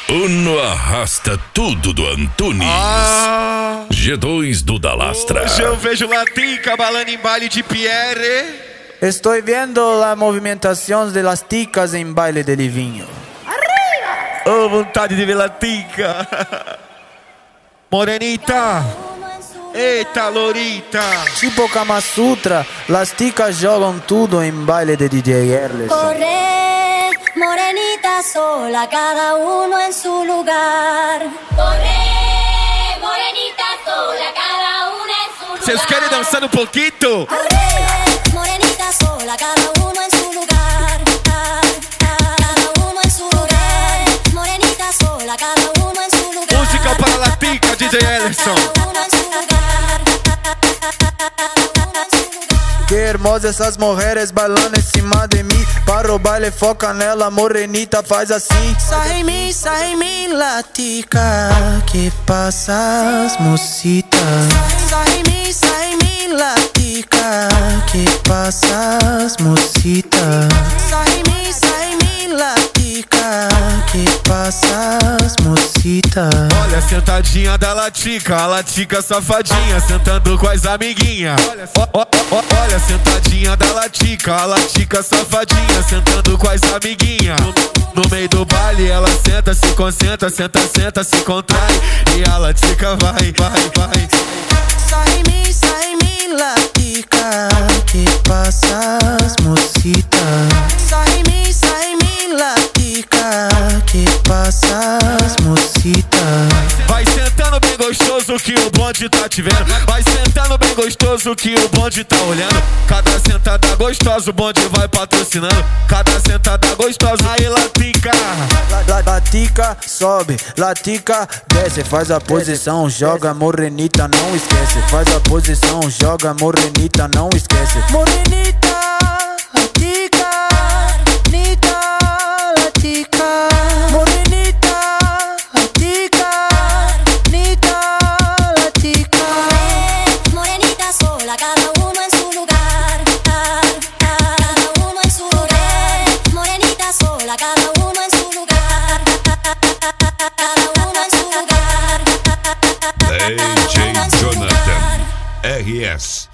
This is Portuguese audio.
Uno arrasta tudo do Antunes. G2 do Dalastra. Hoje eu vejo Latica balando em baile de Pierre. Estoy viendo la movimentación de las ticas en baile de Livinho. Oh, vontade de ver Latica. Morenita. Eita, Lorita. Tipo Kama Sutra, las ticas jogam tudo en baile de DJ Erles. Corre, morenita sola, cada uno en su lugar. Corre, morenita sola, cada una en su lugar. Vocês querem dançar um pouquinho? Corre, morenita sola, cada uno en su lugar. Cada uno en su lugar. Morenita sola, cada uno en su lugar. Música para Latica, DJ Ellison. Cada uno en su lugar. Que hermosas essas mulheres bailando em cima de mim. Para o baile, foca nela, morenita, faz assim. Sai em mim, Latica. Que passas, mocita? Sai em mim, Latica. Que passas, mocita? Sai em mim, Latica. Que passas, mocita? Olha a sentadinha da Latica, a Latica safadinha, sentando com as amiguinhas. Olha a sentadinha da Latica, a Latica safadinha, sentando com as amiguinhas. No meio do baile ela senta, se concentra, senta, se contrai. E a Latica vai. Sai em mim, Latica. Que passas, mocita? Sai em mim, Latica. Que passas, mocita? Vai sentando bem gostoso que o bonde tá te vendo. Vai sentando bem gostoso que o bonde tá olhando. Cada sentada gostosa o bonde vai patrocinando. Cada sentada gostosa, aí Latica. Latica sobe, Latica desce. Faz a posição, joga morenita, não esquece. Faz a posição, joga morenita, não esquece. Morenita, Latica, Nita, Latica. Morenita, Latica, Nita, Latica. Morenita sola, cada uno en su lugar. Cada uno en su lugar. Morenita sola, cada uno en su lugar. Cada uno en su lugar. DJ Jonathan RS.